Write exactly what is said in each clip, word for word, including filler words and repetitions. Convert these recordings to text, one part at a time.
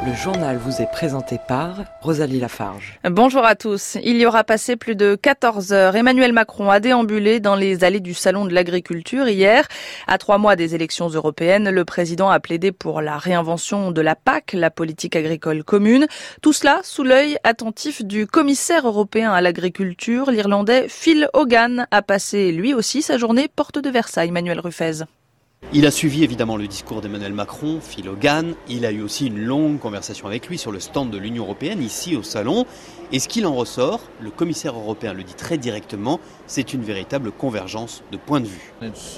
Le journal vous est présenté par Rosalie Lafarge. Bonjour à tous. Il y aura passé plus de quatorze heures. Emmanuel Macron a déambulé dans les allées du Salon de l'Agriculture hier. À trois mois des élections européennes, le président a plaidé pour la réinvention de la P A C, la politique agricole commune. Tout cela sous l'œil attentif du commissaire européen à l'agriculture, l'Irlandais Phil Hogan, a passé lui aussi sa journée porte de Versailles. Manuel Ruffez. Il a suivi évidemment le discours d'Emmanuel Macron, Phil Hogan. Il a eu aussi une longue conversation avec lui sur le stand de l'Union européenne, ici au Salon. Et ce qu'il en ressort, le commissaire européen le dit très directement, c'est une véritable convergence de points de vue.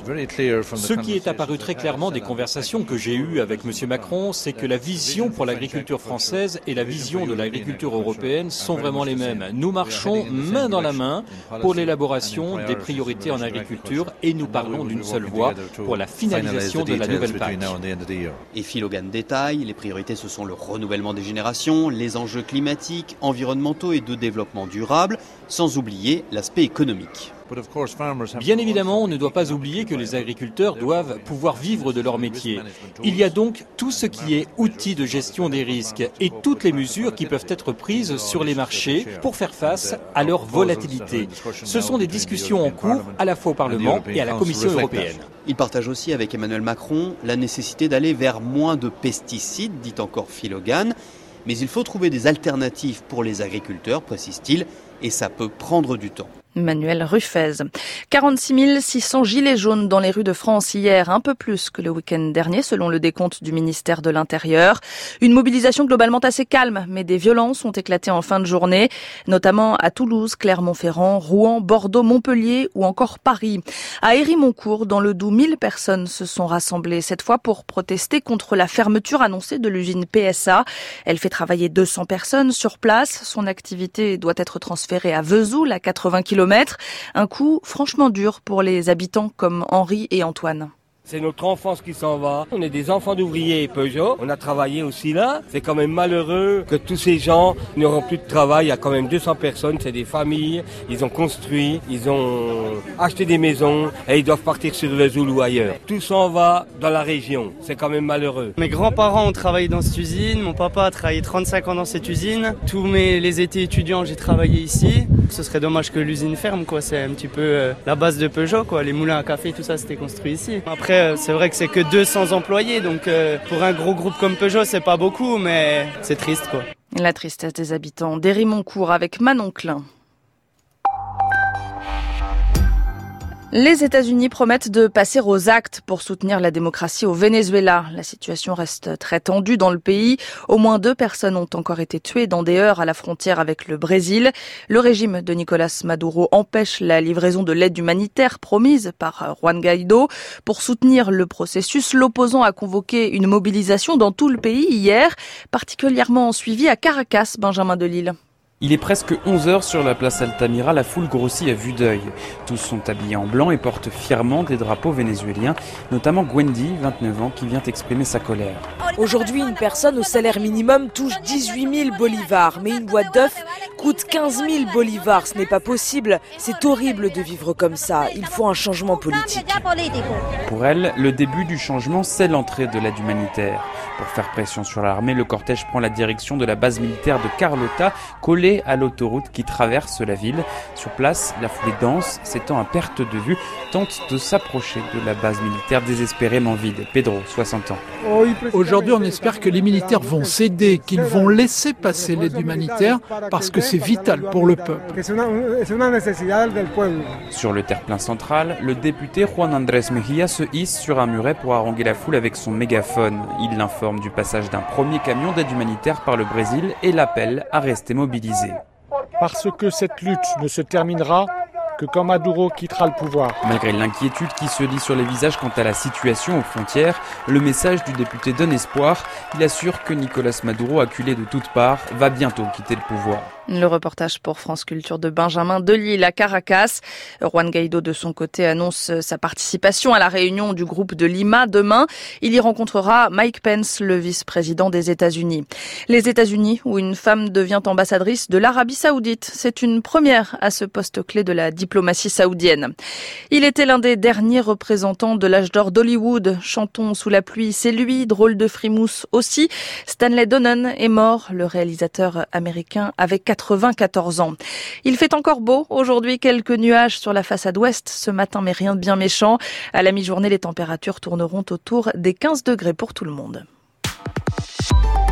Ce qui est apparu très clairement des conversations que j'ai eues avec M. Macron, c'est que la vision pour l'agriculture française et la vision de l'agriculture européenne sont vraiment les mêmes. Nous marchons main dans la main pour l'élaboration des priorités en agriculture et nous parlons d'une seule voix pour la finalisation de la nouvelle P A C. Et Phil Hogan détaille, les priorités ce sont le renouvellement des générations, les enjeux climatiques, environnementaux et de développement durable, sans oublier l'aspect économique. Bien évidemment, on ne doit pas oublier que les agriculteurs doivent pouvoir vivre de leur métier. Il y a donc tout ce qui est outils de gestion des risques et toutes les mesures qui peuvent être prises sur les marchés pour faire face à leur volatilité. Ce sont des discussions en cours à la fois au Parlement et à la Commission européenne. Il partage aussi avec Emmanuel Macron la nécessité d'aller vers moins de pesticides, dit encore Phil Hogan. Mais il faut trouver des alternatives pour les agriculteurs, précise-t-il, et ça peut prendre du temps. Manuel Ruffez. quarante-six mille six cents gilets jaunes dans les rues de France hier, un peu plus que le week-end dernier, selon le décompte du ministère de l'Intérieur. Une mobilisation globalement assez calme, mais des violences ont éclaté en fin de journée, notamment à Toulouse, Clermont-Ferrand, Rouen, Bordeaux, Montpellier ou encore Paris. À Hérimoncourt, dans le Doubs, mille personnes se sont rassemblées, cette fois pour protester contre la fermeture annoncée de l'usine P S A. Elle fait travailler deux cents personnes sur place. Son activité doit être transférée à Vesoul, à quatre-vingts kilomètres. Un coup franchement dur pour les habitants comme Henri et Antoine. C'est notre enfance qui s'en va. On est des enfants d'ouvriers Peugeot. On a travaillé aussi là. C'est quand même malheureux que tous ces gens n'auront plus de travail. Il y a quand même deux cents personnes. C'est des familles. Ils ont construit. Ils ont acheté des maisons. Et ils doivent partir sur Vesoul ou ailleurs. Tout s'en va dans la région. C'est quand même malheureux. Mes grands-parents ont travaillé dans cette usine. Mon papa a travaillé trente-cinq ans dans cette usine. Tous mes les étés étudiants, j'ai travaillé ici. Ce serait dommage que l'usine ferme, quoi. C'est un petit peu euh, la base de Peugeot, quoi. Les moulins à café, tout ça, c'était construit ici. Après, c'est vrai que c'est que deux cents employés, donc euh, pour un gros groupe comme Peugeot, c'est pas beaucoup, mais c'est triste, quoi. La tristesse des habitants d'Hérimoncourt avec Manon Klein. Les États-Unis promettent de passer aux actes pour soutenir la démocratie au Venezuela. La situation reste très tendue dans le pays. Au moins deux personnes ont encore été tuées dans des heurts à la frontière avec le Brésil. Le régime de Nicolás Maduro empêche la livraison de l'aide humanitaire promise par Juan Guaidó. Pour soutenir le processus, l'opposant a convoqué une mobilisation dans tout le pays hier, particulièrement suivie à Caracas, Benjamin Delille. Il est presque onze heures sur la place Altamira, la foule grossit à vue d'œil. Tous sont habillés en blanc et portent fièrement des drapeaux vénézuéliens, notamment Gwendy, vingt-neuf ans, qui vient exprimer sa colère. Aujourd'hui, une personne au salaire minimum touche dix-huit mille bolivars, mais une boîte d'œufs coûte quinze mille bolivars. Ce n'est pas possible, c'est horrible de vivre comme ça. Il faut un changement politique. Pour elle, le début du changement, c'est l'entrée de l'aide humanitaire. Pour faire pression sur l'armée, le cortège prend la direction de la base militaire de Carlota, collée à l'autoroute qui traverse la ville. Sur place, la foulée dense, s'étend à perte de vue, tente de s'approcher de la base militaire désespérément vide. Pedro, soixante ans. Aujourd'hui, on espère que les militaires vont céder, qu'ils vont laisser passer l'aide humanitaire parce que c'est vital pour le peuple. Sur le terre-plein central, le député Juan Andrés Mejía se hisse sur un muret pour haranguer la foule avec son mégaphone. Il l'informe du passage d'un premier camion d'aide humanitaire par le Brésil et l'appelle à rester mobilisé. Parce que cette lutte ne se terminera que quand Maduro quittera le pouvoir. Malgré l'inquiétude qui se lit sur les visages quant à la situation aux frontières, le message du député donne espoir. Il assure que Nicolás Maduro, acculé de toutes parts, va bientôt quitter le pouvoir. Le reportage pour France Culture de Benjamin Delille à Caracas. Juan Guaido, de son côté, annonce sa participation à la réunion du groupe de Lima demain. Il y rencontrera Mike Pence, le vice-président des États-Unis. Les États-Unis, où une femme devient ambassadrice de l'Arabie Saoudite. C'est une première à ce poste clé de la diplomatie saoudienne. Il était l'un des derniers représentants de l'âge d'or d'Hollywood. Chantons sous la pluie, c'est lui. Drôle de frimousse aussi. Stanley Donen est mort. Le réalisateur américain avait quatre-vingt-quatorze ans. Il fait encore beau. Aujourd'hui, quelques nuages sur la façade ouest ce matin, mais rien de bien méchant. À la mi-journée, les températures tourneront autour des quinze degrés pour tout le monde.